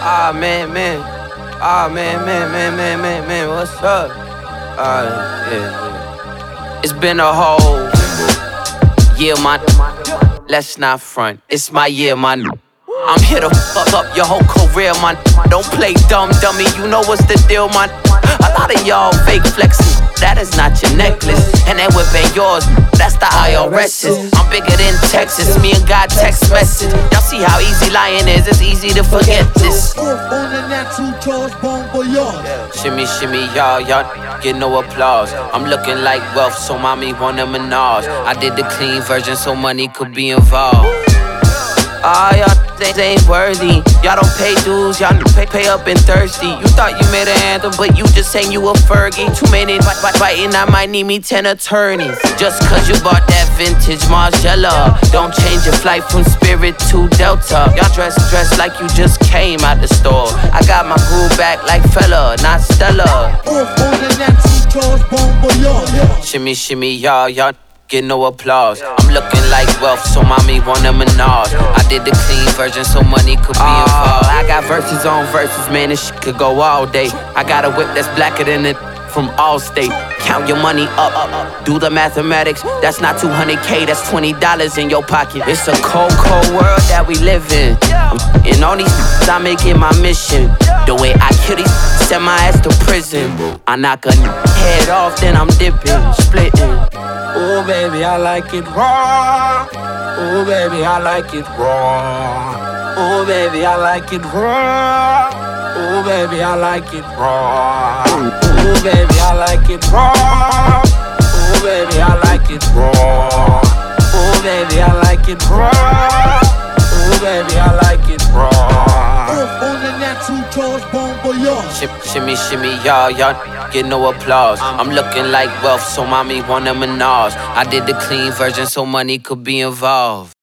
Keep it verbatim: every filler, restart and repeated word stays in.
Ah, man, man. Ah, man, man, man, man, man, man. What's up? Ah, yeah, yeah. It's been a whole year, man. Let's not front. It's my year, man. I'm here to fuck up your whole career, man. Don't play dumb, dummy. You know what's the deal, man. A lot of y'all fake flexing. That is not your necklace, and that whip ain't yours. That's the I R S's. I'm bigger than Texas. Me and God text message. Y'all see how easy lying is. It's easy to forget this. Shimmy, shimmy, y'all, y'all get no applause. I'm looking like wealth, so mommy want a menage. I did the clean version, so money could be involved. Ah, y'all they ain't worthy. Y'all don't pay dues, y'all pay, pay up and thirsty. You thought you made an anthem, but you just saying you a Fergie. Too many fighting, I might need me ten attorneys. Just cause you bought that vintage Margiela, don't change your flight from Spirit to Delta. Y'all dress, dress like you just came out the store. I got my groove back like fella, not Stella. Shimmy, shimmy, y'all, y'all get no applause. I'm looking like wealth, so mommy want a menage. I did the clean version, so money could be involved. I got verses on verses, man, this shit could go all day. I got a whip that's blacker than it from Allstate. Count your money up, up, up. Do the mathematics. That's not two hundred K, that's twenty dollars in your pocket. It's a cold, cold world that we live in. And all these I make it my mission. The way I kill these send my ass to prison. I knock a head off, then I'm dipping, splitting. Oh baby, I like it raw. Oh baby, I like it raw. Oh baby, I like it raw. Oh baby, I like it raw. Oh baby, I like it raw. Oh baby, I like it raw. Oh baby, I like it raw. Oh baby, I like it raw. Shimmy, shimmy, y'all, y'all get no applause. I'm looking like wealth, so mommy want a menage. I did the clean version, so money could be involved.